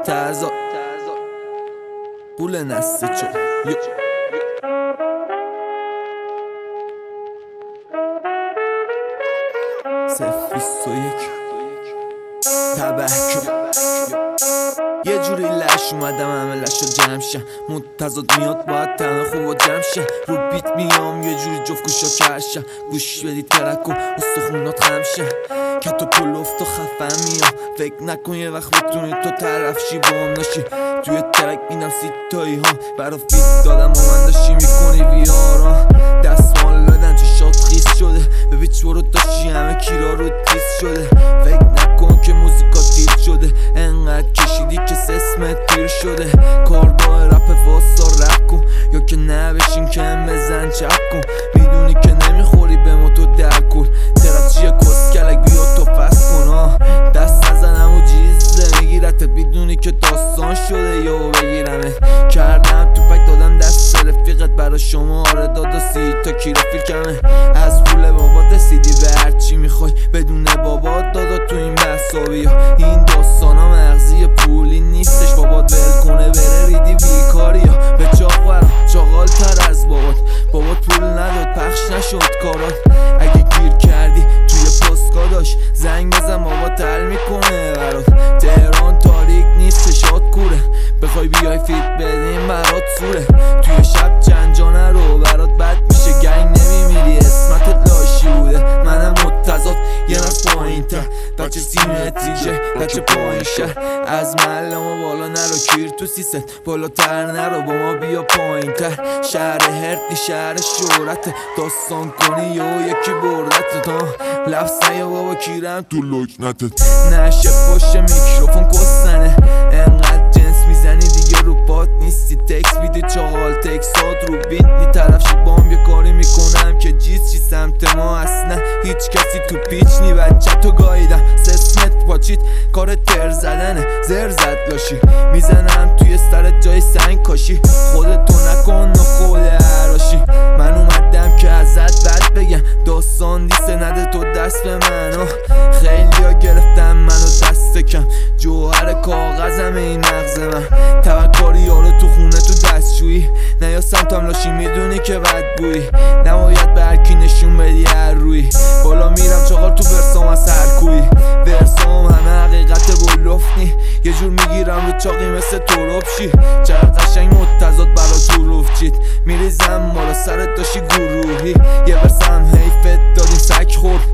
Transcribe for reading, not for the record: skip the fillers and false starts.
متضاد قول نسته چه سفیست و یک تبهکو یه جوری لش اومدم همه لش رو جمع شم متضاد میاد باید تنه خوب و جمع شم رو بیت میام یه جوری جفت گوشا کرشم گوش بدی ترک و استخونات خم شم کت و پلفت و خفم میام فکر نکن یه وقت بتونی تو طرف شی با هم ناشی توی ترک میدم سیتایی ها برا فیت دادم و من داشتی میکنی ویاران دستمال بدن چشات خیس شده به بیچ برو داشتی همه کیرا رو تیز شده فکر نکن که موزیکا تیر شده انقدر کشیدی که اسمت تیر شده کارگاه رپ واسا رپ کن یا که نبشین کم بزن چپ کن میدونی که نمیخوری به ما تو در کن ترپ چیه کسکلک بیا تو فست کن دست نزنم و جیزه میگیرتت میدونی که داستان شده یا بگیرمه کردم تو پک دادم دست رفیقت برا شما آره دادا 30 تا کیلو فیلکمه از پول بابات رسیدی به هرچی میخوای بدون بابات دادا تو این بحثا بیا این داستانا مغزی پولی نیستش بابات ول کنه بره ریدی بیکاری یا به چاق برام چاقال تر از بابات پول نداد پخش نشد کارات اگه گیر کردی توی پاسکا داشت زنگ بزن بابات حل میکنه برات تهران تاریک نیست شاد کوره بخوای بیای فیت بدیم برات سوره توی شب چند جانه رو برات بد میشه گنگ نمیمیری اسمتت لاشی بوده منم متضاد یه نفس پایین تر بچه سیمتریشه بچه پایین شهر از محل ما بالا نرو کیر تو سیست بالاتر نرو با ما بیا پایین تر شهر هرتی شهر شهرت داستان کنی یا یکی بردت تا لفظ نیا بابا کیرم تو لکنتت نشه باشه میکروفون کستنه انقدر جنس میزنی دیگه رو پات نیستی تکس میدی چاقال تکسات رو بیت نی طرف شد بام یه کاری میکنم که جیز چی سمت ما اصلا هیچ کسی تو پیچ نی بچه تو گاییدم سسمت پاچیت کار تر زدنه زر زد لاشی میزنم توی سرت جای سنگ کاشی خودتو نکن و خود عراشی من اومدم که ازت بد بگم داستان دیسه نده تو دست به منو خیلی ها گرفتم منو دست کم جوهر کاغذم این مغز من توکاری یارو تو خونه تو دستشویی نه یا سمتم لاشی میدونی که بد بویی نباید به هرکی نشون بدی هر روی بالا میرم چاقار تو برسام از هر کوی برسام همه حقیقت بلوفنی یه جور میگیرم رو چاقی مثل تروبشی چقدر قشنگ متضاد برا تو روف چید میریزم مالا سرت داشتی گروهی یه برسم حیفت دادیم سک خورد